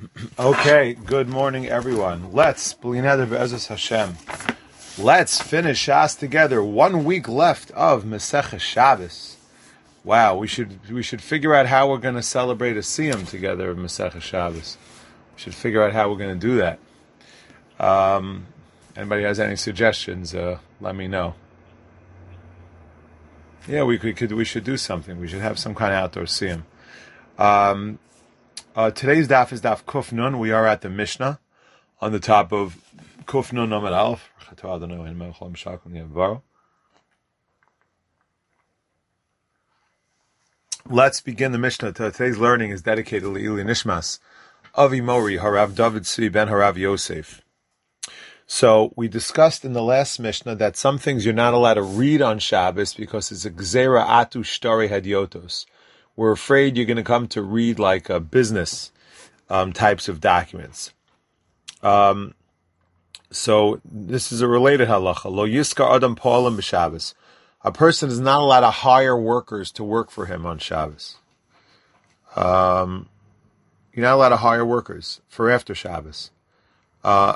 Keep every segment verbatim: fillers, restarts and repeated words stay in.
Okay, good morning, everyone. Let's, B'lineder Be'ezus Hashem, let's finish Shas together. One week left of Maseches Shabbos. Wow, we should we should figure out how we're going to celebrate a Siyum together of Maseches Shabbos. We should figure out how we're going to do that. Um, anybody has any suggestions? Uh, let me know. Yeah, we could, could we should do something. We should have some kind of outdoor Siyum. Um, Uh, today's daf is daf Kuf Nun. We are at the Mishnah on the top of Kuf Nun Amud Aleph. Let's begin the Mishnah. Today's learning is dedicated to Ili Nishmas Avi Mori Harav David Tzvi Ben Harav Yosef. So we discussed in the last Mishnah that some things you're not allowed to read on Shabbos because it's a Gzeira Atu Shtari Hadyotos. We're afraid you're going to come to read like a business um, types of documents. Um, so this is a related halacha. Lo yiskar adam po'alim b'Shabbos. A person is not allowed to hire workers to work for him on Shabbos. Um, you're not allowed to hire workers for after Shabbos. Uh,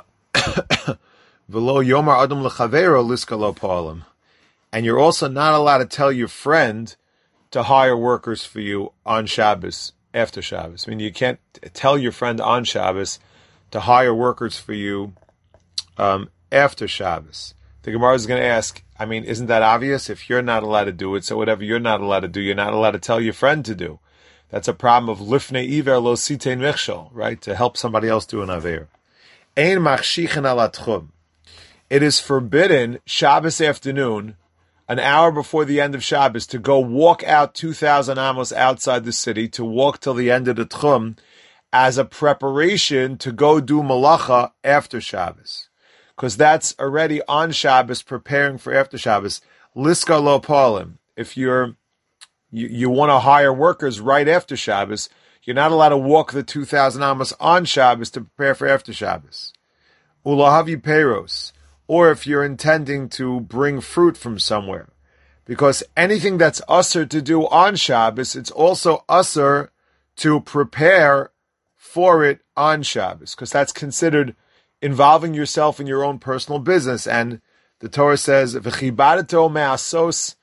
V'lo yomar adam l'chavero liska lo po'alim. And you're also not allowed to tell your friend to hire workers for you on Shabbos, after Shabbos. I mean, you can't tell your friend on Shabbos to hire workers for you um, after Shabbos. The Gemara is going to ask, I mean, isn't that obvious? If you're not allowed to do it, so whatever you're not allowed to do, you're not allowed to tell your friend to do. That's a problem of lifnei iver lo sitein mechshol, right? To help somebody else do an aver. Ein machshichin ala tchum. It is forbidden Shabbos afternoon, an hour before the end of Shabbos, to go walk out two thousand amos outside the city, to walk till the end of the Tchum, as a preparation to go do Malacha after Shabbos. Because that's already on Shabbos, preparing for after Shabbos. Liska lo polim. If you're, you, you want to hire workers right after Shabbos, you're not allowed to walk the two thousand amos on Shabbos to prepare for after Shabbos. Ulahavi peros. Or if you're intending to bring fruit from somewhere. Because anything that's usher to do on Shabbos, it's also usher to prepare for it on Shabbos. Because that's considered involving yourself in your own personal business. And the Torah says, V'chibadato me'asos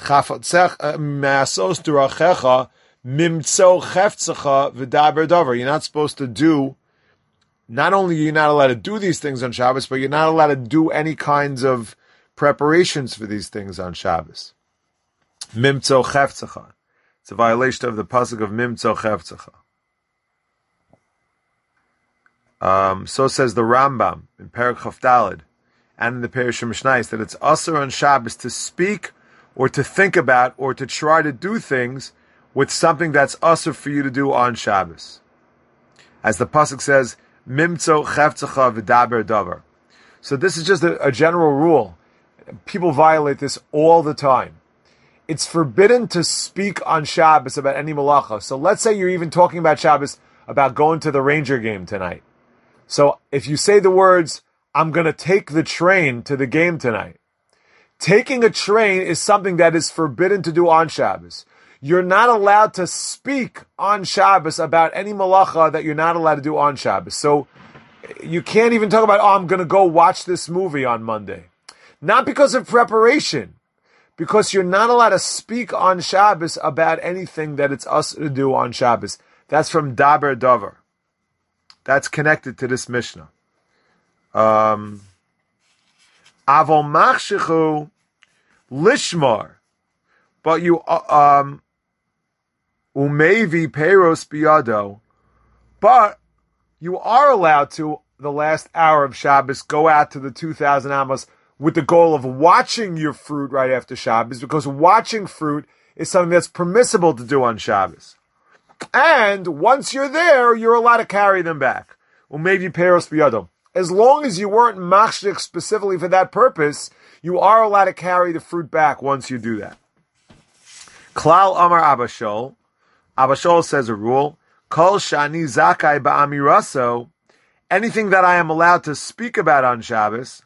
me'asos durachecha mimtso cheftzecha v'daber davar. You're not supposed to do Not only are you not allowed to do these things on Shabbos, but you're not allowed to do any kinds of preparations for these things on Shabbos. Mimtzo cheftzecha. It's a violation of the pasuk of Mimtzo cheftzecha. Um, so says the Rambam in Perek Chaf Daled and in the Perush Mishnayos that it's asur on Shabbos to speak or to think about or to try to do things with something that's asur for you to do on Shabbos. As the pasuk says, Mimtzo cheftzecha v'daber davar. So this is just a, a general rule. People violate this all the time. It's forbidden to speak on Shabbos about any malacha. So let's say you're even talking about Shabbos, about going to the Ranger game tonight. So if you say the words, I'm going to take the train to the game tonight. Taking a train is something that is forbidden to do on Shabbos. You're not allowed to speak on Shabbos about any malacha that you're not allowed to do on Shabbos. So you can't even talk about, oh, I'm going to go watch this movie on Monday. Not because of preparation, because you're not allowed to speak on Shabbos about anything that it's us to do on Shabbos. That's from Daber Davar. That's connected to this Mishnah. Um, Avol machshichu lishmar. But you, um, umevi peros biyado, but you are allowed to, the last hour of Shabbos, go out to the two thousand amos with the goal of watching your fruit right after Shabbos, because watching fruit is something that's permissible to do on Shabbos. And once you're there, you're allowed to carry them back. Umevi peros biyado. As long as you weren't machshik specifically for that purpose, you are allowed to carry the fruit back once you do that. Klal Amar Abashol. Abashol says a rule. Kol shani zakai ba'amiraso. Anything that I am allowed to speak about on Shabbos,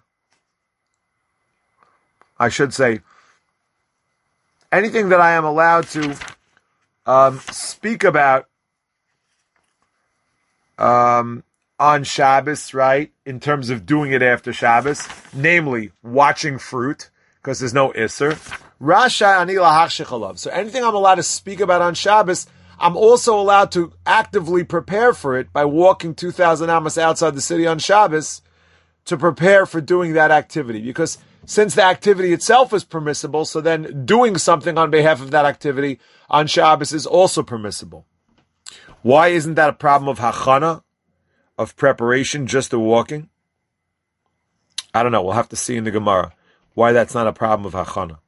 I should say, anything that I am allowed to um, speak about um, on Shabbos, right? In terms of doing it after Shabbos, namely watching fruit, because there's no Isser. Rasha ani lahachshich alav. So anything I'm allowed to speak about on Shabbos, I'm also allowed to actively prepare for it by walking two thousand amos outside the city on Shabbos to prepare for doing that activity. Because since the activity itself is permissible, so then doing something on behalf of that activity on Shabbos is also permissible. Why isn't that a problem of hachana, of preparation, just the walking? I don't know. We'll have to see in the Gemara why that's not a problem of hachana.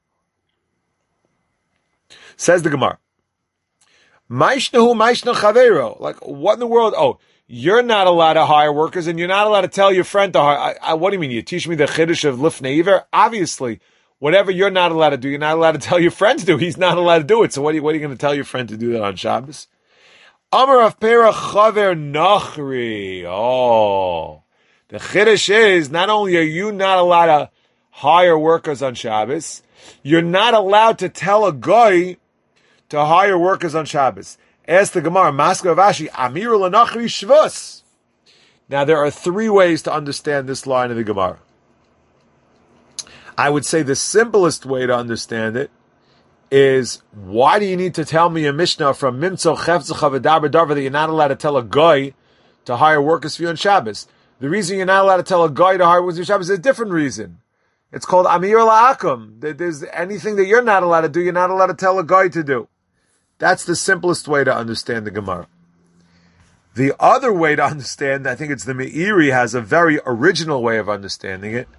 Says the Gemara, Maishnahu Maishna Chavero. Like, what in the world? Oh, you're not allowed to hire workers, and you're not allowed to tell your friend to hire. I, I, what do you mean? You teach me the chiddush of Lifnei Iver? Obviously, whatever you're not allowed to do, you're not allowed to tell your friend to do. He's not allowed to do it. So what are you, what are you going to tell your friend to do that on Shabbos? Amar of Pera Chaver Nachri. Oh, the chiddush is not only are you not allowed to hire workers on Shabbos, you're not allowed to tell a guy to hire workers on Shabbos. Ask the Gemara, Maska Avashi, Amir Lanachri Shvus. Now there are three ways to understand this line of the Gemara. I would say the simplest way to understand it is, why do you need to tell me a Mishnah from Mimtzo Chefzecha V'Daber Darva that you're not allowed to tell a guy to hire workers for you on Shabbos? The reason you're not allowed to tell a guy to hire workers for you on Shabbos is a different reason. It's called Amir La'akum. There's anything that you're not allowed to do, you're not allowed to tell a guy to do. That's the simplest way to understand the Gemara. The other way to understand, I think it's the Meiri has a very original way of understanding it.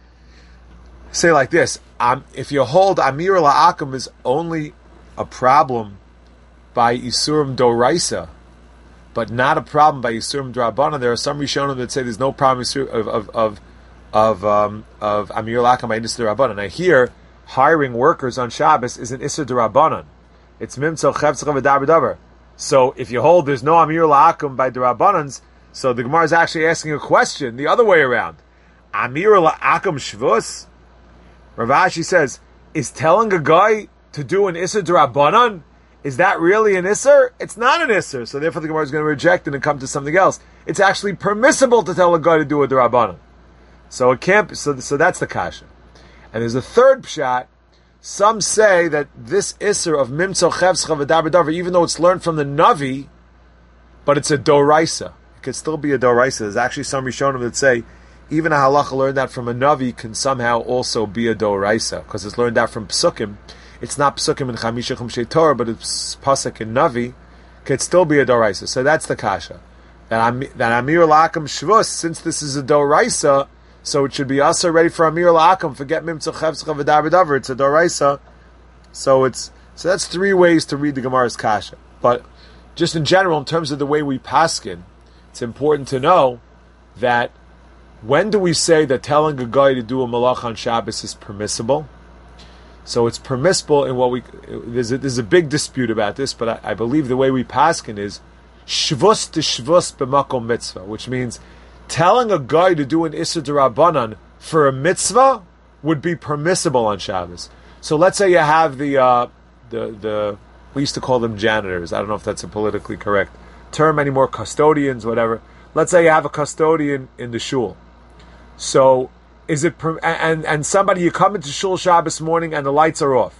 Say like this, um, if you hold Amir La'akum is only a problem by Isurim Doraisa, but not a problem by Isurim Drabbanan, there are some Rishonim that say there's no problem of of of of, um, of Amir La'akum by Isurim Drabbanan. I hear hiring workers on Shabbos is an Isurim Drabbanan. It's Mimtzo Chefzecha V'Daber Davar. So if you hold there's no Amir La'akum by Drabbanans, so the Gemara is actually asking a question the other way around. Amir La'akum Shvus? Rav Ashi says, is telling a guy to do an Isser Drabbanan, is that really an Isser? It's not an Isser. So therefore the Gemara is going to reject it and come to something else. It's actually permissible to tell a guy to do a Drabbanan. So it can't, so, so that's the kasha. And there's a third pshat. Some say that this Isser of Mimtzo Chefzecha V'Daber Davar, even though it's learned from the Navi, but it's a Doraisa. It could still be a Doraisa. There's actually some Rishonim that say even a halacha learned that from a Navi can somehow also be a Doraisa, because it's learned that from Psukim. It's not Psukim in Chamisha Chumshei Torah, but it's Pasuk in Navi. Could still be a Doraisa. So that's the kasha. That, Am- that Amir La'akum Shvus, since this is a Doraisa, so it should be also ready for Amir La'akum. Forget Mimtzo Chefzecha V'Daber Davar. It's a Doraisa. So it's so that's three ways to read the Gemara's kasha. But just in general, in terms of the way we paskin, it's important to know that when do we say that telling a guy to do a malach on Shabbos is permissible? So it's permissible in what we there's a, there's a big dispute about this, but I, I believe the way we paskin is shvus to shvus b'makom mitzvah, which means telling a guy to do an Issur D'Rabbanan for a mitzvah would be permissible on Shabbos. So let's say you have the, uh, the, the, we used to call them janitors. I don't know if that's a politically correct term anymore, custodians, whatever. Let's say you have a custodian in the shul. So is it, per- and, and somebody, you come into shul Shabbos morning and the lights are off.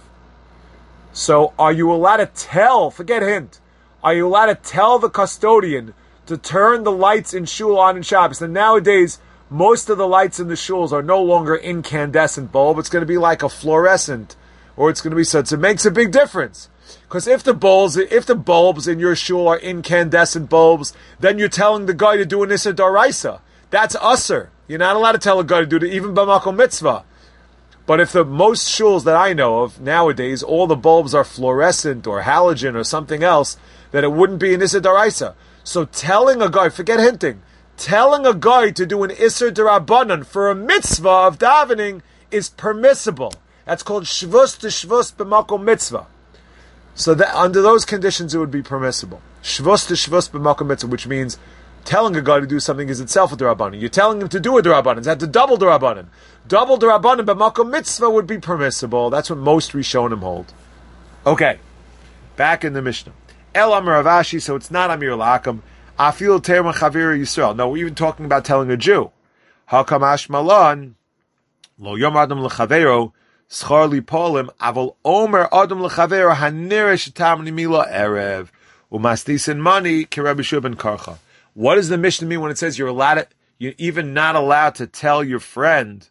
So are you allowed to tell, forget hint, are you allowed to tell the custodian to turn the lights in shul on in Shabbos? And nowadays, most of the lights in the shuls are no longer incandescent bulb. It's going to be like a fluorescent, or it's going to be such. It makes a big difference. Because if the bulbs, if the bulbs in your shul are incandescent bulbs, then you're telling the guy to do an Issur D'Oraisa. That's usser. You're not allowed to tell a guy to do it, even b'makom mitzvah. But if the most shuls that I know of nowadays, all the bulbs are fluorescent or halogen or something else, that it wouldn't be an Issur D'Oraisa. So telling a guy, forget hinting, telling a guy to do an Issur D'Rabbanan for a mitzvah of davening is permissible. That's called shvus to shvus b'makom mitzvah. So that under those conditions it would be permissible. Shvus to shvus b'makom mitzvah, which means telling a guy to do something is itself a D'Rabbanan. You're telling him to do a D'Rabbanan. That's a double D'Rabbanan. Double D'Rabbanan b'makom mitzvah would be permissible. That's what most Rishonim hold. Okay, back in the Mishnah. El Amar Rav Ashi, so it's not Amir La'akum. Afil terma chavir Yisrael. No, we're even talking about telling a Jew. Hakamash malan lo yom adam lechavero schar li polim avol omer adam lechavero hanirish tamni mila erev umastis money kirebi shubin karcha. What does the Mishnah mean when it says you're allowed to, you're even not allowed to tell your friend?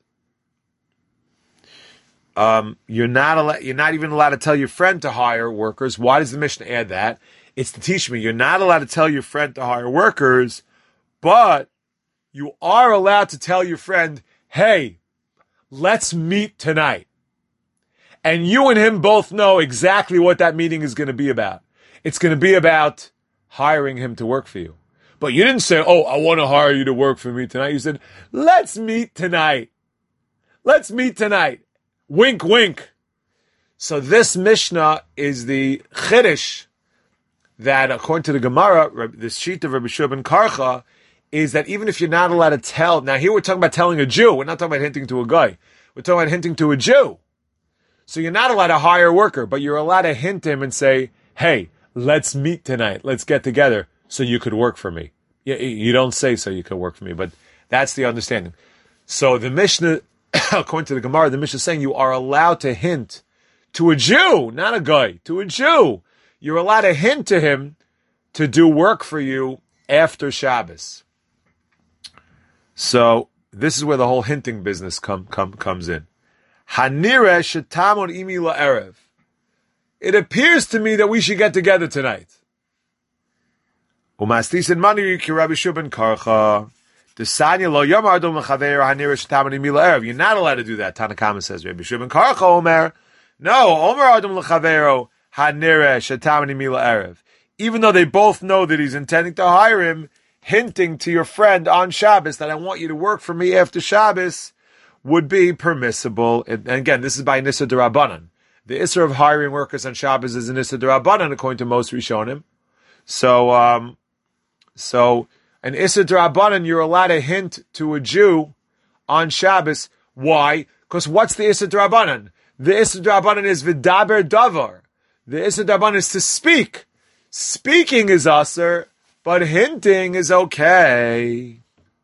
Um, you're not allowed, you're not even allowed to tell your friend to hire workers. Why does the Mishnah add that? It's to teach me you're not allowed to tell your friend to hire workers, but you are allowed to tell your friend, hey, let's meet tonight. And you and him both know exactly what that meeting is going to be about. It's going to be about hiring him to work for you. But you didn't say, oh, I want to hire you to work for me tonight. You said, let's meet tonight. Let's meet tonight. Wink, wink. So this Mishnah is the Chiddush that, according to the Gemara, the sheet of Rabbi Shua ben Karcha, is that even if you're not allowed to tell, now here we're talking about telling a Jew, we're not talking about hinting to a guy, we're talking about hinting to a Jew. So you're not allowed to hire a worker, but you're allowed to hint him and say, hey, let's meet tonight, let's get together so you could work for me. You, you don't say so you could work for me, but that's the understanding. So the Mishnah, according to the Gemara, the Mishnah is saying you are allowed to hint to a Jew, not a guy, to a Jew. You're allowed to hint to him to do work for you after Shabbos. So this is where the whole hinting business come, come, comes in. Hanire shetamon imi la'erev. It appears to me that we should get together tonight. Umastis and mani ki Rabbi Shua ben Karcha. Desanya lo yom ardom l'chaver hanire shetamon imi la'erev. You're not allowed to do that. Tanakama says Rabbi Shua ben Karcha Omer. No, Omer ardom l'chavero hanire shetamon imi la'erev. Even though they both know that he's intending to hire him, hinting to your friend on Shabbos that I want you to work for me after Shabbos would be permissible. And again, this is by Nissa D'Rabbanan. The Isser of hiring workers on Shabbos is an Nissa D'Rabbanan, according to most Rishonim. So, um, so an Isser D'Rabbanan, you're allowed to hint to a Jew on Shabbos. Why? Because what's the Isser D'Rabbanan? The Isser D'Rabbanan is V'daber Davar. The Isser D'Rabbanan is to speak. Speaking is Asser, but hinting is okay.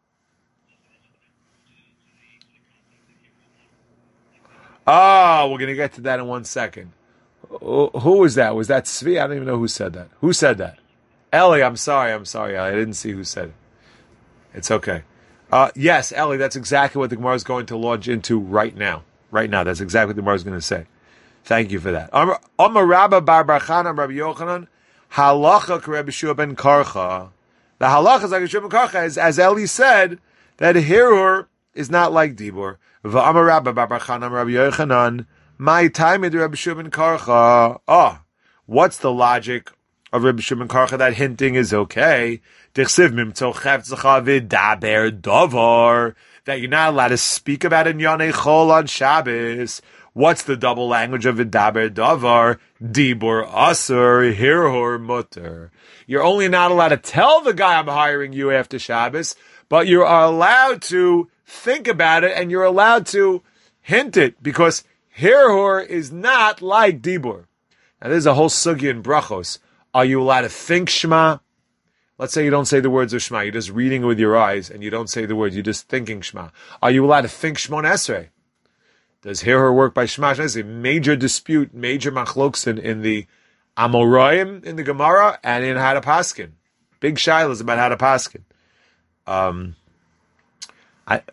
Oh, we're going to get to that in one second. Who was that? Was that Svi? I don't even know who said that. Who said that? Ellie, I'm sorry. I'm sorry, Ellie. I didn't see who said it. It's okay. Uh, yes, Ellie, that's exactly what the Gemara is going to launch into right now. Right now, that's exactly what the Gemara is going to say. Thank you for that. Amar Rabba bar bar Chana Rabbi Yochanan, halacha Rabbi Shua ben Karcha. The halacha like Rabbi Shua ben Karcha is, as Eli said, that Hirur is not like Dibur. V'amar Rabba bar bar Chana Rabbi Yochanan, my time is Rabbi Shua ben Karcha. Oh, what's the logic of Rabbi Shua ben Karcha that hinting is okay? Dichsiv mimtzo chefzecha v'daber davar, that you're not allowed to speak about in Yonei Chol on Shabbos. What's the double language of V'daber Davar? Dibur Asur, Hirhur Mutter. You're only not allowed to tell the guy I'm hiring you after Shabbos, but you are allowed to think about it and you're allowed to hint it, because Hirhur is not like Dibur. Now there's a whole sugya in Brachos. Are you allowed to think Shema? Let's say you don't say the words of Shema, you're just reading with your eyes and you don't say the words, you're just thinking Shema. Are you allowed to think Shmon Esrei? Does Hirhur work by Shema? It's a major dispute, major machlokes in, in the Amoraim, in the Gemara, and in how to paskin. Big shilas about how to paskin. Um, I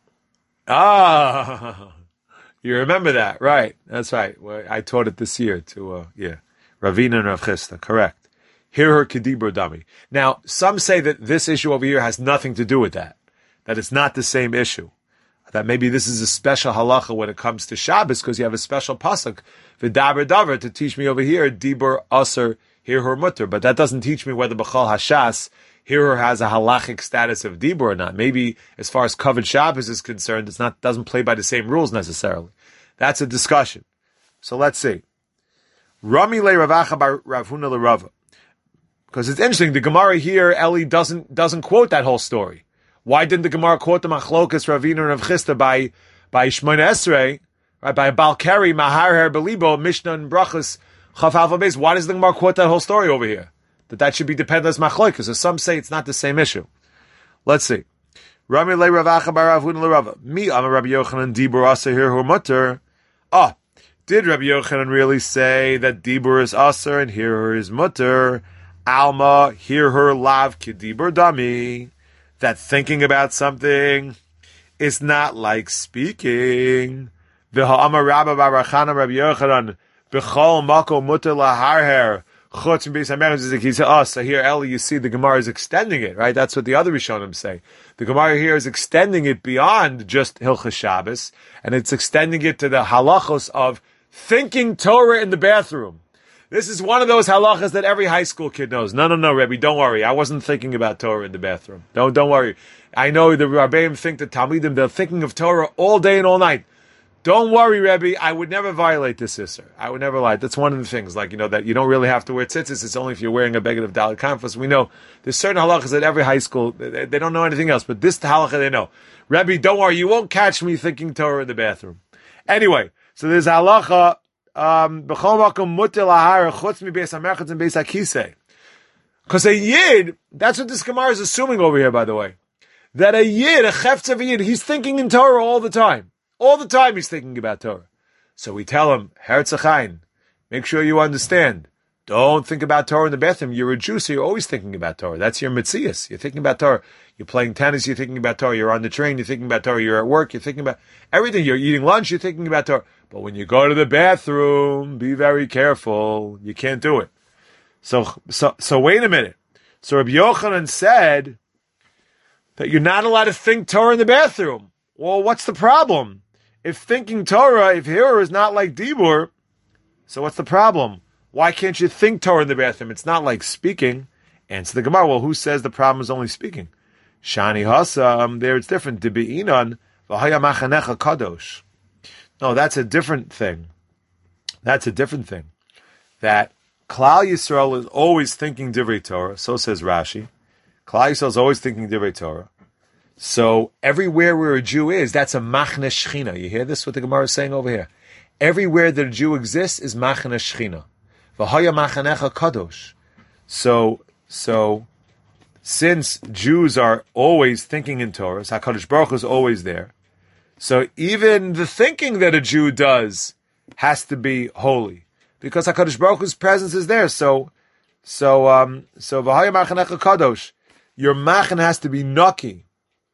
ah, you remember that, right? That's right. Well, I taught it this year to uh, yeah, Ravina and Rav Chisda. Correct. Hirhur kedibur dami. Now, some say that this issue over here has nothing to do with that. That it's not the same issue. That maybe this is a special halacha when it comes to Shabbos, because you have a special pasuk, v'daber davar, to teach me over here, dibur aser, hirhur mutter. But that doesn't teach me whether b'chal hashas, hirhur has a halachic status of dibur or not. Maybe as far as covered Shabbos is concerned, it's not, doesn't play by the same rules necessarily. That's a discussion. So let's see. Rami le Ravacha by Rav Huna le Rava. Because it's interesting, the Gemara here, Eli doesn't, doesn't quote that whole story. Why didn't the Gemara quote the Machlokas Ravina and Rav Chisda by by Shmona Esrei, right? By Balkari, Mahar Her Belibo, Mishnah and Brachas Chaf Alpha Base? Why does the Gemara quote that whole story over here? that that should be dependent as machloikas. So some say it's not the same issue. Let's see. Rami le Rav Acha bar Rav Huna le Rava. Mi amar Rabbi Yochanan dibur aser here hu mutter. Ah, did Rabbi Yochanan really say that dibur is aser and hear her is mutter? Alma, hear her lav kedibur dami. That thinking about something is not like speaking. V'ha amar Rabba bar Rachana Rabbi Yochanan b'chol mako mutter laharher. So here, Eli, you see the Gemara is extending it, right? That's what the other Rishonim say. The Gemara here is extending it beyond just Hilchas Shabbos, and it's extending it to the halachos of thinking Torah in the bathroom. This is one of those halachas that every high school kid knows. No, no, no, Rebbe, don't worry. I wasn't thinking about Torah in the bathroom. Don't, don't worry. I know the Rabbeim think that Talmidim, they're thinking of Torah all day and all night. Don't worry, Rebbe, I would never violate this Isser. I would never lie. That's one of the things, like, you know, that you don't really have to wear tzitzis. It's only if you're wearing a beged of Dalit Kanfas. We know there's certain halachas at every high school, they, they don't know anything else, but this halacha they know. Rebbe, don't worry, you won't catch me thinking Torah in the bathroom. Anyway, so there's halacha, um, because a yid, that's what this Gemara is assuming over here, by the way, that a yid, a cheftz of a yid, he's thinking in Torah all the time. All the time he's thinking about Torah. So we tell him, Herzachain, make sure you understand. Don't think about Torah in the bathroom. You're a Jew, so you're always thinking about Torah. That's your mitzias. You're thinking about Torah. You're playing tennis, you're thinking about Torah. You're on the train, you're thinking about Torah. You're at work, you're thinking about everything. You're eating lunch, you're thinking about Torah. But when you go to the bathroom, be very careful. You can't do it. So, so, so wait a minute. So Rabbi Yochanan said that you're not allowed to think Torah in the bathroom. Well, what's the problem? If thinking Torah, if Hirur is not like Dibur, so what's the problem? Why can't you think Torah in the bathroom? It's not like speaking. Answer the Gemara, well, who says the problem is only speaking? Shani Hasam, there it's different. Dibi'inan, v'haya machanecha kadosh. No, that's a different thing. That's a different thing. That Klal Yisrael is always thinking Divrei Torah, so says Rashi. Klal Yisrael is always thinking Divrei Torah. So everywhere where a Jew is, that's a machne shechina. You hear this? What the Gemara is saying over here. Everywhere that a Jew exists is machne shechina. V'haya machanecha kadosh. So, so since Jews are always thinking in Torah, HaKadosh Baruch Hu is always there. So even the thinking that a Jew does has to be holy, because HaKadosh Baruch Hu's presence is there. So, so, um, so v'haya machanecha kadosh. Your machne has to be naki.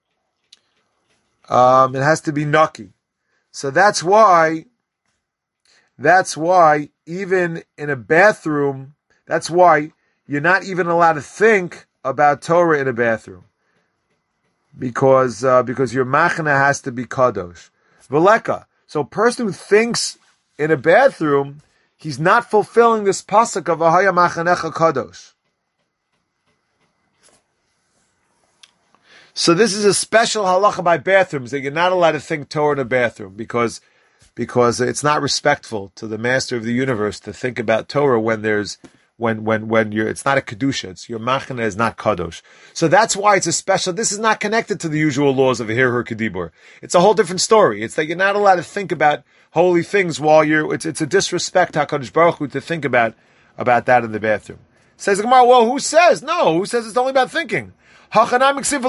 Um, it has to be naki. So that's why, that's why even in a bathroom, that's why you're not even allowed to think about Torah in a bathroom. Because, uh, because your machna has to be kadosh. Veleka. So a person who thinks in a bathroom, he's not fulfilling this pasuk of Ahaya machanecha kadosh. So this is a special halacha by bathrooms, that you're not allowed to think Torah in a bathroom, because because it's not respectful to the master of the universe to think about Torah when there's when when when you're it's not a kedusha, it's your machna is not kadosh. So that's why it's a special. This is not connected to the usual laws of a hirur kedibur. It's a whole different story. It's that you're not allowed to think about holy things while you're. It's it's a disrespect to HaKadosh Baruch Hu to think about about that in the bathroom. Says the Gemara, well, who says no? Who says it's only about thinking? Doesn't it say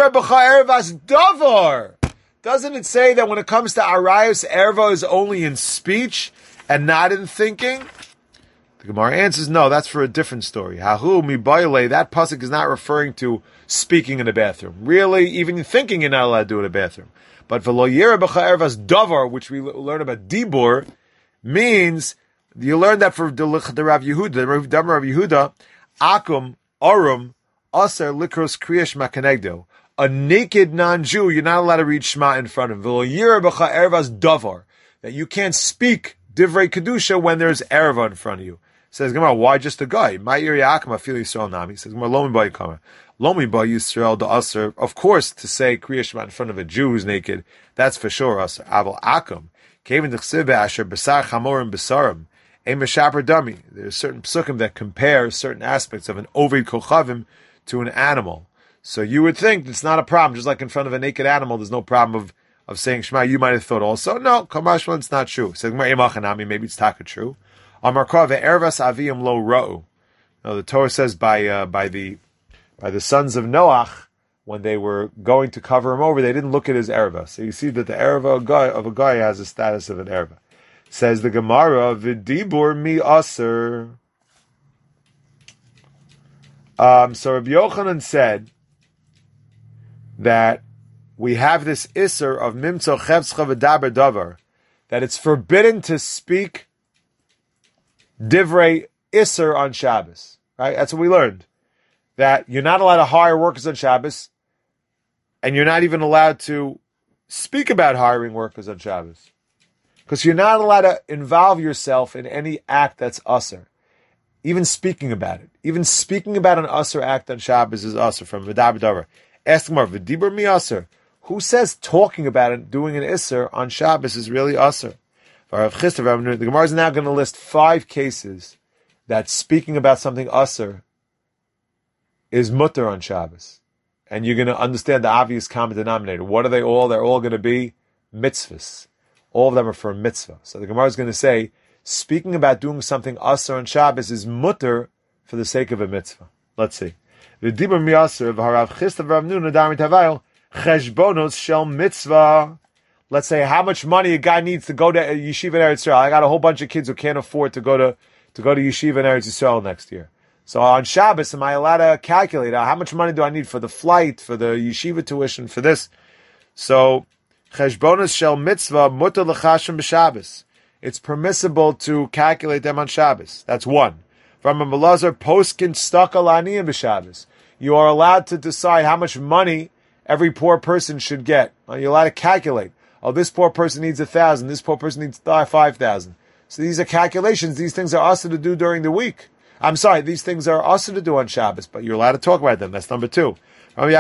that when it comes to Arayos, Erva is only in speech and not in thinking? The Gemara answers, no, that's for a different story. Hahu mibayale, that pasuk is not referring to speaking in a bathroom. Really, even thinking you're not allowed to do in a bathroom. But v'lo yira b'cha ervas davar, which we learn about dibur, means, you learn that for the Rav Yehuda, the Rav Yehuda, akum, arum, aser likros kriyash makanegdo. A naked non-Jew, you're not allowed to read Shema in front of him. V'lo yira b'cha ervas davar, that you can't speak divrei kedusha when there's erva in front of you. Says Gemara, why just a guy? My Yaakam afil Yisrael nami. Says Gemara, lomi ba yikama. Lomi ba Yisrael da aser. Of course, to say Kriya Shema in front of a Jew who's naked, that's for sure aser. Aval akum. Kevin d'chsiv asher besar chamorim besarim. Ein meshaper dami. There's certain psukim that compare certain aspects of an ovid kochavim to an animal. So you would think it's not a problem. Just like in front of a naked animal, there's no problem of, of saying Shema. You might have thought also, no, kamashma, it's not true. Says Gemara, maybe it's taka true. Amarkov ervas aviyam lo ra'u. No, the Torah says by uh, by the by the sons of Noach, when they were going to cover him over, they didn't look at his erva. So you see that the erva of a guy, of a guy has the status of an erva. Says the Gemara, "V'dibur mi aser." Um, so Rabbi Yochanan said that we have this isser of mimtzo chevscha v'daber davar, that it's forbidden to speak divrei isser on Shabbos. Right? That's what we learned. That you're not allowed to hire workers on Shabbos, and you're not even allowed to speak about hiring workers on Shabbos. Because you're not allowed to involve yourself in any act that's usser. Even speaking about it. Even speaking about an usser act on Shabbos is usser from V'daber davar. Ask more, V'dibur mi usser. Who says talking about it, doing an isser on Shabbos is really usser? The Gemara is now going to list five cases that speaking about something usser is mutter on Shabbos. And you're going to understand the obvious common denominator. What are they all? They're all going to be mitzvahs. All of them are for a mitzvah. So the Gemara is going to say, speaking about doing something usser on Shabbos is mutter for the sake of a mitzvah. Let's see. V'dibur mi usser v'harav Chisda v'Rav Nuna darmi tavayil cheshbonos shel mitzvah. Let's say how much money a guy needs to go to yeshiva in Eretz Yisrael. I got a whole bunch of kids who can't afford to go to to go to yeshiva in Eretz Yisrael next year. So on Shabbos, am I allowed to calculate how much money do I need for the flight, for the yeshiva tuition, for this? So cheshbonos shel mitzvah mutar l'chashem b'Shabbos. It's permissible to calculate them on Shabbos. That's one. From a Melazar poskin stuck alaniyan b'Shabbos. You are allowed to decide how much money every poor person should get. You're allowed to calculate. Oh, this poor person needs a thousand. This poor person needs five thousand. So these are calculations. These things are also to do during the week. I'm sorry, these things are also to do on Shabbos, but you're allowed to talk about them. That's number two. You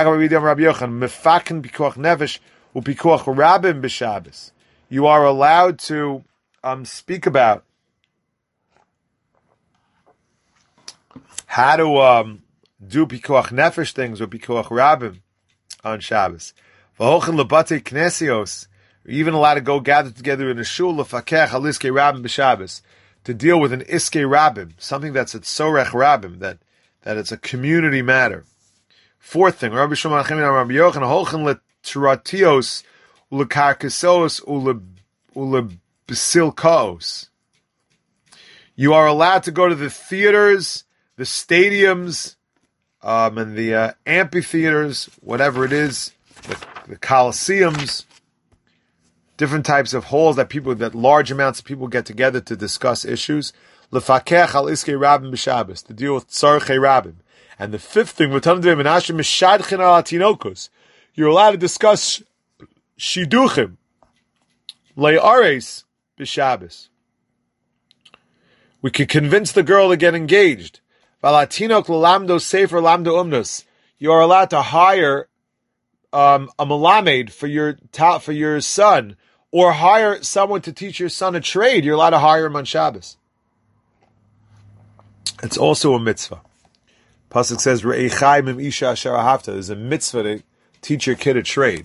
are allowed to um, speak about how to um, do pikuach nefesh things or pikuach rabim on Shabbos. You're even allowed to go gather together in a shul lefakech al iskei rabim b'Shabbos to deal with an iskei rabim, something that's a tzorech rabim, that that it's a community matter. Fourth thing, Rabbi Shimon Achim and Rabbi Yochanan holchen letratios ulekarkasos ulebesilkaos. You are allowed to go to the theaters, the stadiums, um, and the uh, amphitheaters, whatever it is, the, the coliseums, different types of halls that people, that large amounts of people get together to discuss issues. Lefakech al iskei rabim b'Shabbos, to deal with tzarchei rabim. And the fifth thing, you're allowed to discuss shiduchim, le'ares b'Shabbos. We could convince the girl to get engaged. You are allowed to hire um, a malamed for your ta- for your son, or hire someone to teach your son a trade. You're allowed to hire him on Shabbos. It's also a mitzvah. Pasuk says, "Re'echai mim isha asher ahavta." There's a mitzvah to teach your kid a trade.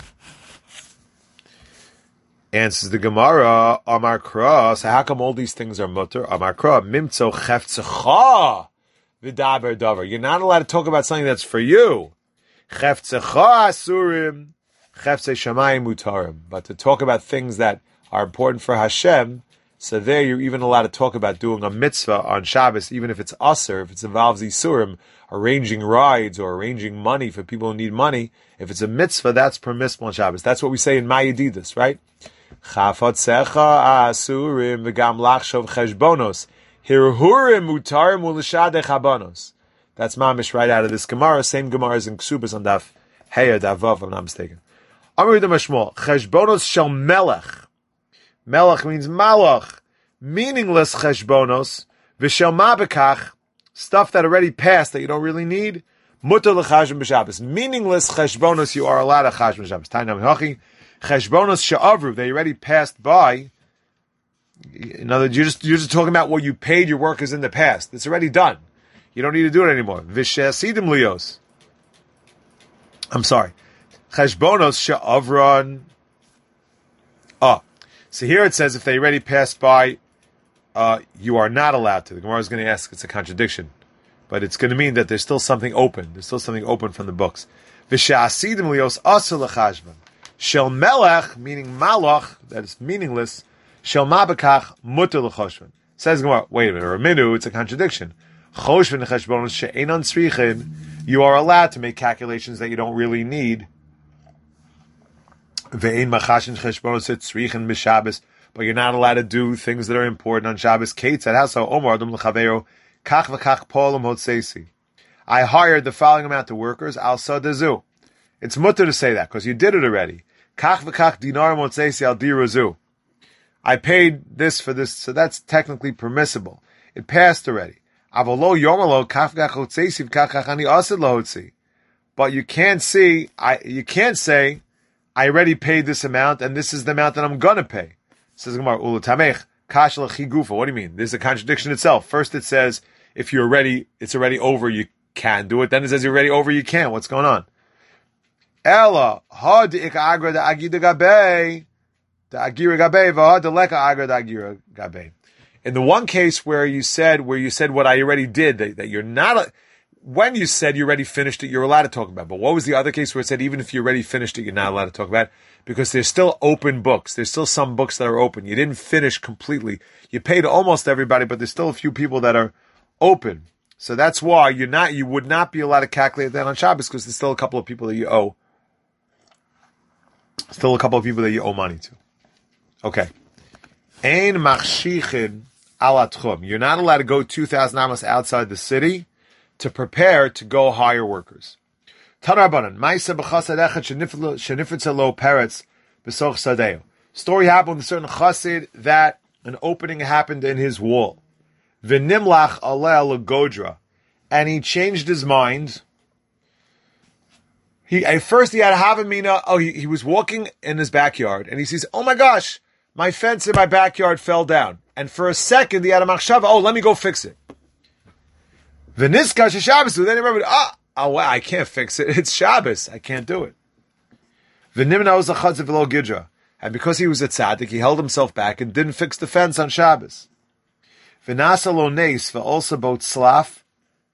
Answers the Gemara, Amar Kra. So how come all these things are mutter? Amar Kra, mimtzo cheftzecha v'daber davar. You're not allowed to talk about something that's for you. Cheftzecha asurim, cheftze shamayim mutarim. But to talk about things that are important for Hashem, so there you're even allowed to talk about doing a mitzvah on Shabbos, even if it's aser, if it involves isurim, arranging rides or arranging money for people who need money. If it's a mitzvah, that's permissible on Shabbos. That's what we say in Mayedidus, right? Chafotzecha asurim v'gam lachshov cheshbonos hirhurim mutarim ulishadech habanos. That's mamish right out of this Gemara. Same Gemara as in Ksubas on Daf Heya Daf Vav, if I'm not mistaken. Amar Yudam Hashmol cheshbonos shel melech. Melech means malach, meaningless cheshbonos v'shel mabekach, stuff that already passed that you don't really need. Mutar l'chashim b'Shabbos. Meaningless cheshbonos you are allowed to chashim b'Shabbos. Tainam hachi. Cheshbonos she'avru, they already passed by. In other words, you're just, you're just talking about what you paid your workers in the past. It's already done. You don't need to do it anymore. V'she'asidim lios. I'm sorry. Cheshbonos she'avron. Ah. So here it says if they already passed by, uh, you are not allowed to. The Gemara is going to ask, it's a contradiction. but it's going to mean that there's still something open. There's still something open from the books. V'sha'asidim lios asa l'chashvan. Shel melech, meaning malach, that is meaningless. Shel mabakach muter l'choshvan. Says Gemara, wait a minute, or a minu, it's a contradiction. Choshvan cheshbonos she'enon tzrichin. You are allowed to make calculations that you don't really need. Ve'ein machashin cheshbonos tzrichin b'Shabbos. But you're not allowed to do things that are important on Shabbos. Kate said, "Hasa Omar Adam l'chavero kach v'kach polam hotseisi." I hired the following amount of workers. Al sadazu. It's mutter to say that because you did it already. Kach v'kach dinar hotseisi al dirazu. I paid this for this, so that's technically permissible. It passed already. Avolo yomalo kach v'kach hotseisi v'kach ani asid lahotzi. But you can't see. I you can't say I already paid this amount and this is the amount that I'm gonna pay. Says Gemara, Ulatamech, Kash l'chigufa. What do you mean? There's a contradiction itself. First it says, if you're already, it's already over, you can do it. Then it says you're already over, you can't. What's going on? Ella, ha de'ika agra da'agida gabe, da'agira gabe, v'ha de'leka agra da'agira gabe. In the one case where you said, where you said what I already did, that, that you're not, a, when you said you already finished it, you're allowed to talk about it. But what was the other case where it said even if you already finished it, you're not allowed to talk about it? Because there's still open books. There's still some books that are open. You didn't finish completely. You paid almost everybody, but there's still a few people that are open. So that's why you're not, you would not be allowed to calculate that on Shabbos because there's still a couple of people that you owe. Still a couple of people that you owe money to. Okay. Ein machshichin ala tchum. You're not allowed to go two thousand amos outside the city to prepare to go hire workers. Tanarbanan, Maisa b'chasad echad shenifritza lo peretz b'soch sadeo. Story happened with a certain chassid that an opening happened in his wall. V'nimlach aleh l'godra. And he changed his mind. He, at first he had havamina, oh, he, he was walking in his backyard, and he says, oh my gosh, my fence in my backyard fell down. And for a second he had a machshava, oh, let me go fix it. V'niska sheShabbos, then he remembered, ah, oh, wow, I can't fix it. It's Shabbos. I can't do it. V'nimna was a chazir v'lo gidra. And because he was a tzaddik, he held himself back and didn't fix the fence on Shabbos. V'nasa lo neis v'olsa bot slaf.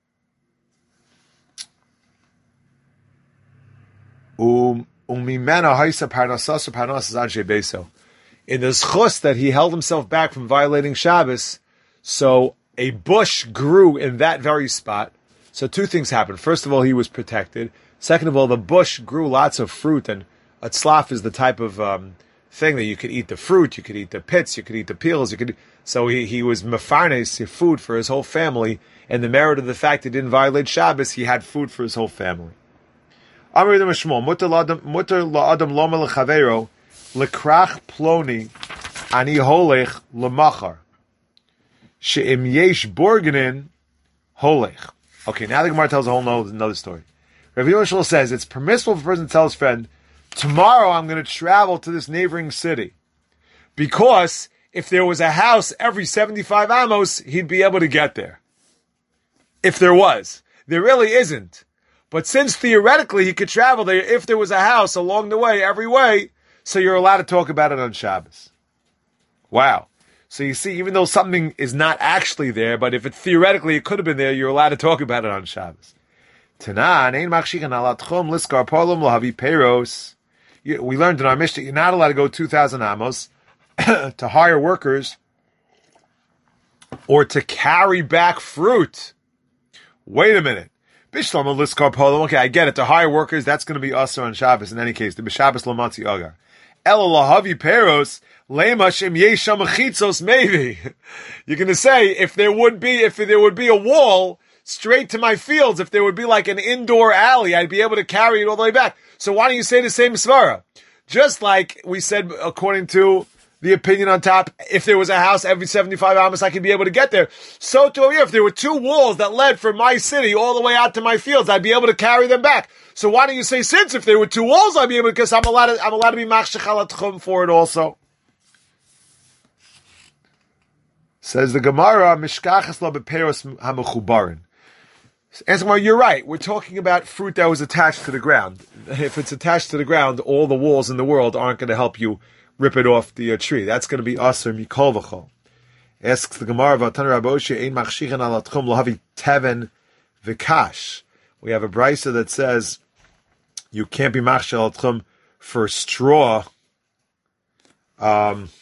Um, umimena haisa parnasas parnasas anshe beso. In the schus that he held himself back from violating Shabbos, so a bush grew in that very spot. So two things happened. First of all, he was protected. Second of all, the bush grew lots of fruit, and a tzlaf is the type of um, thing that you could eat the fruit, you could eat the pits, you could eat the peels, you could. So he, he was mefarnes, food for his whole family, and the merit of the fact he didn't violate Shabbos, he had food for his whole family. Amar Shmuel, mutar la'adam loma lechavero lekrach ploni ani holech lemachar she'im yesh borganin holech. Okay, now the Gemara tells a whole nother, another story. Rabbi Yoshua says it's permissible for a person to tell his friend, tomorrow I'm going to travel to this neighboring city. Because if there was a house every seventy-five amos, he'd be able to get there. If there was. There really isn't. But since theoretically he could travel there if there was a house along the way, every way, so you're allowed to talk about it on Shabbos. Wow. So you see, even though something is not actually there, but if it theoretically it could have been there, you're allowed to talk about it on Shabbos. Tanan, ein machshichin ala tchum liskar polam lahavi peros. We learned in our Mishnah, you're not allowed to go two thousand amos to hire workers or to carry back fruit. Wait a minute. Bishlama liskar polam. Okay, I get it. To hire workers, that's going to be usher on Shabbos in any case. The b'Shabbos lo matzi agar. Ela lahavi peros. Lema shem yesham chitzos maybe. You're going to say if there would be if there would be a wall straight to my fields, if there would be like an indoor alley, I'd be able to carry it all the way back. So why don't you say the same svara? Just like we said, according to the opinion on top, if there was a house every seventy-five amos, I could be able to get there. So too here, if there were two walls that led from my city all the way out to my fields, I'd be able to carry them back. So why don't you say since if there were two walls, I'd be able to, because I'm allowed to, I'm allowed to be machshech ala tchum for it also. Says the Gemara, Mishkachas lo beperos hamechubarin. Answer, well, you're right. We're talking about fruit that was attached to the ground. If it's attached to the ground, all the walls in the world aren't going to help you rip it off the uh, tree. That's going to be aser mikol v'chol. Asks the Gemara, V'atan Rabbi Oshia ein machshichin ala tchum lo havi teven v'kash. We have a brisa that says you can't be machshel al tchum for straw, um,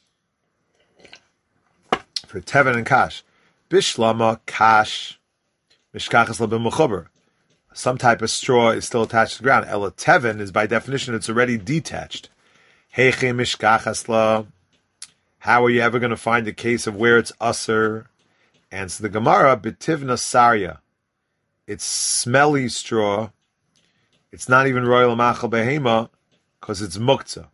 for teven and kash. Bishlama kash mishkachas labim mechuber. Some type of straw is still attached to the ground. Ela teven is by definition it's already detached. Heiche mishkachas la. How are you ever going to find a case of where it's usser? And so the Gemara betivna sarya. It's smelly straw. It's not even royal machal behema because it's muktzah.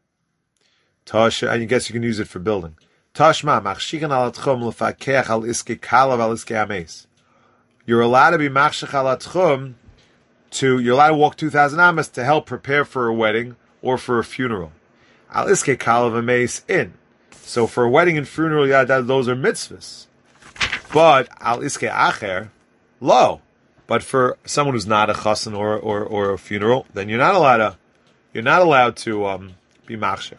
Tasha, and I guess you can use it for building. Tashma machshikan al tchum lefakech al iske kalav al iske ames. You're allowed to be machshich al tchum to. You're allowed to walk two thousand amas to help prepare for a wedding or for a funeral. Al iske kalav ames in. So for a wedding and funeral, yeah, that, those are mitzvahs. But al iske acher, lo. But for someone who's not a chassan or, or or a funeral, then you're not allowed to. You're not allowed to um, be machshir.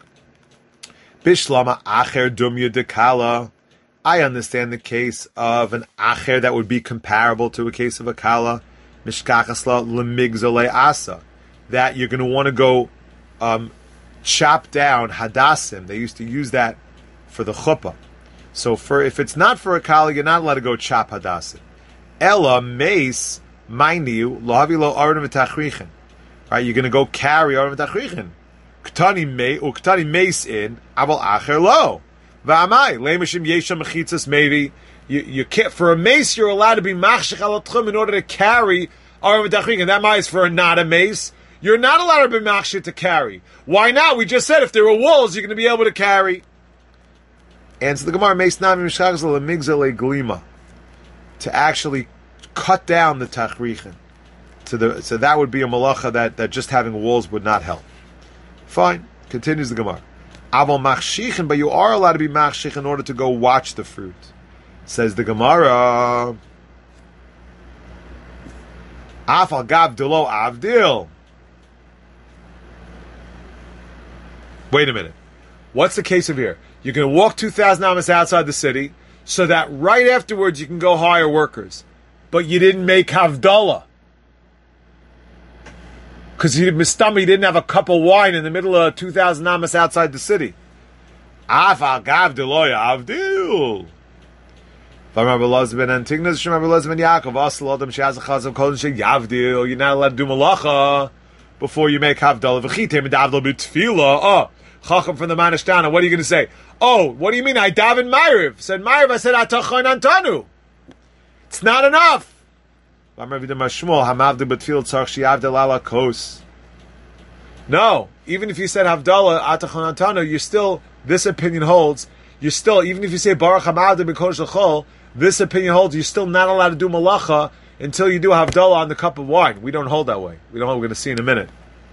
Bishlama acher dumya dekala. I understand the case of an acher that would be comparable to a case of a kala. Mishkachasla lemigzole asa. That you're going to want to go um, chop down hadassim. They used to use that for the chuppah. So for if it's not for a kala, you're not allowed to go chop hadassim. Ella mace, mind you, lohavi lo aron v'tachrichin. Right, you're going to go carry aron v'tachrichin. Ktani me uktani mace in aval acher lo. V'amai leimashim yesham mechitzas maybe you you can't for a mace you're allowed to be machshich al tchum in order to carry aron v'tachrichin. That mace for a not a mace. You're not allowed to be machshich to carry. Why not? We just said if there were walls, you're going to be able to carry. Answer the Gemara mace nami mishchagz le migzale glima. To actually cut down the tachrichin, to the so that would be a malacha that, that just having walls would not help. Fine, continues the Gemara. Aval machshichin, but you are allowed to be machshich in order to go watch the fruit. Says the Gemara. Afal gav delo avdil. Wait a minute. What's the case of here? You're going to walk two thousand amas outside the city, so that right afterwards you can go hire workers. But you didn't make Havdalah. Because he, Mistama, he didn't have a cup of wine in the middle of two thousand amas outside the city. Afal gav deloya avdil. You're not allowed to do malacha before you make Havdalah. Oh, Chacham from the Manishtana, what are you going to say? Oh, what do you mean? I daven Ma'ariv. Said Ma'ariv, I said Atachon Antanu. It's not enough. No, even if you said Havdalah, Atachon Antanu, you're still, this opinion holds, you're still, even if you say Baruch HaMavdim B'Kodesh L'chol, this opinion holds, you're still not allowed to do malacha until you do Havdalah on the cup of wine. We don't hold that way. We don't hold, we're going to see in a minute.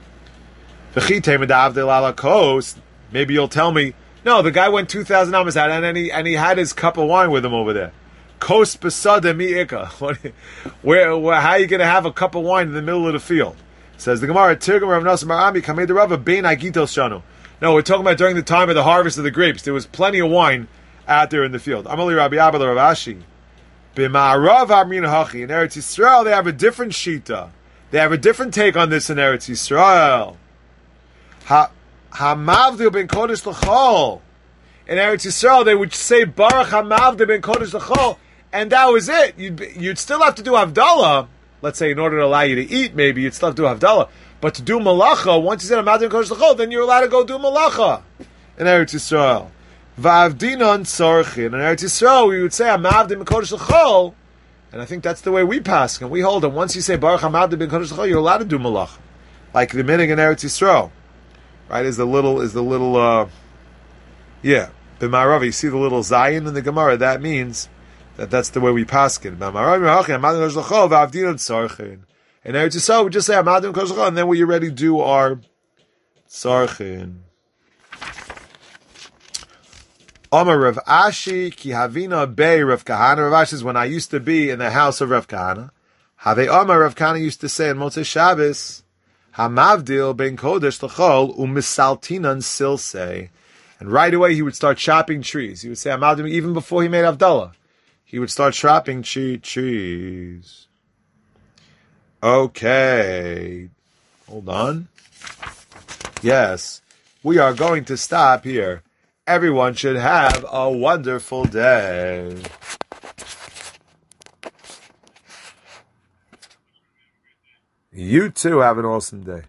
Maybe you'll tell me, no, the guy went two thousand amas out and he and he had his cup of wine with him over there. Kos besada mi'ika. Where, where, how are you going to have a cup of wine in the middle of the field? Says the Gemara, Tirgum Rav Nosson Bar Ami Kamei Rava Bein Agitos Shanu. No, we're talking about during the time of the harvest of the grapes. There was plenty of wine out there in the field. Amali Rabbi Abba Rav Ashi. B'ma'arav Amrin Hachi. In Eretz Yisrael, they have a different shita. They have a different take on this in Eretz Yisrael. Ha Hamavdil ben Kodesh L'chol. In Eretz Yisrael, they would say Baruch Hamavdil ben Kodesh L'chol, and that was it. You'd be, you'd still have to do Havdalah. Let's say in order to allow you to eat, maybe you'd still have to do Havdalah. But to do Malacha, once you said Hamavdil ben Kodesh L'chol, then you're allowed to go do Malacha in Eretz Yisrael. Va'avdinon Tzorchin. In Eretz Yisrael, we would say Hamavdil ben Kodesh L'chol, and I think that's the way we pass. And we hold it. Once you say Baruch Hamavdil ben Kodesh L'chol, you're allowed to do Malacha, like the minig in Eretz Yisrael. Right, is the little, is the little, uh, yeah. B'marav, you see the little Zion in the Gemara, that means that that's the way we paskin. In Eretz Yisrael, we just say, Amadim Kodesh L'chol, and then we already do our Tzarchin. Omar Rav Ashi, ki havina bei Rav Kahana. Rav Ashi says, when I used to be in the house of Rav Kahana, Have Omar Rav Kahana used to say in Motzei Shabbos, Hamavdil ben Kodesh L'chol u'misaltinan silsei. And right away he would start chopping trees. He would say Hamavdil even before he made Havdalah. He would start chopping tree, trees. Okay. Hold on. Yes. We are going to stop here. Everyone should have a wonderful day. You too have an awesome day.